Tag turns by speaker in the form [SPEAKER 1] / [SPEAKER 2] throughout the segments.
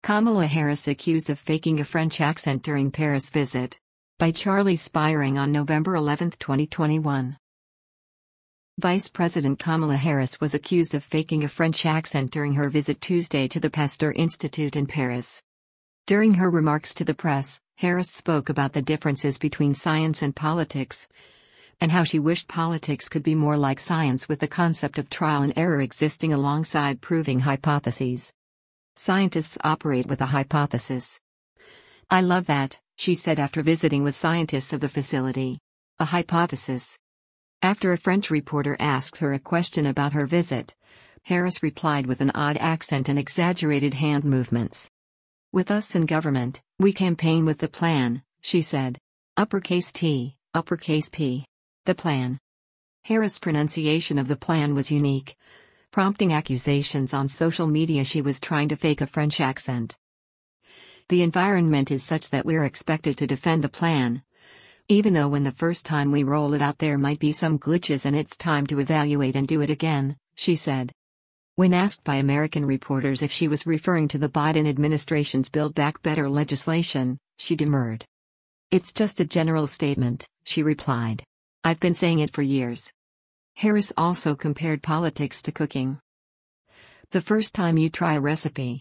[SPEAKER 1] Kamala Harris accused of faking a French accent during Paris visit. By Charlie Spiring on November 11, 2021. Vice President Kamala Harris was accused of faking a French accent during her visit Tuesday to the Pasteur Institute in Paris. During her remarks to the press, Harris spoke about the differences between science and politics, and how she wished politics could be more like science, with the concept of trial and error existing alongside proving hypotheses. Scientists operate with a hypothesis. "I love that," she said after visiting with scientists of the facility. A hypothesis. After a French reporter asked her a question about her visit, Harris replied with an odd accent and exaggerated hand movements. "With us in government, we campaign with the plan," she said. Uppercase T, uppercase P. The plan. Harris' pronunciation of the plan was unique, prompting accusations on social media she was trying to fake a French accent. "The environment is such that we're expected to defend the plan, even though when the first time we roll it out there might be some glitches and it's time to evaluate and do it again," she said. When asked by American reporters if she was referring to the Biden administration's Build Back Better legislation, she demurred. "It's just a general statement," she replied. "I've been saying it for years." Harris also compared politics to cooking. The first time you try a recipe,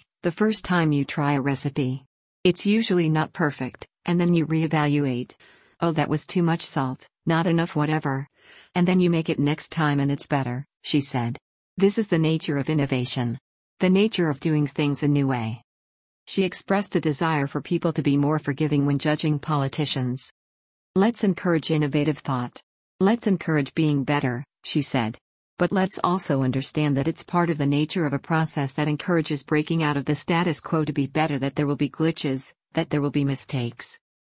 [SPEAKER 1] it's usually not perfect, and then you reevaluate. "Oh, that was too much salt, not enough whatever. And then you make it next time and it's better," she said. "This is the nature of innovation. The nature of doing things a new way." She expressed a desire for people to be more forgiving when judging politicians. "Let's encourage innovative thought. Let's encourage being better," she said. "But let's also understand that it's part of the nature of a process that encourages breaking out of the status quo to be better, that there will be glitches, that there will be mistakes."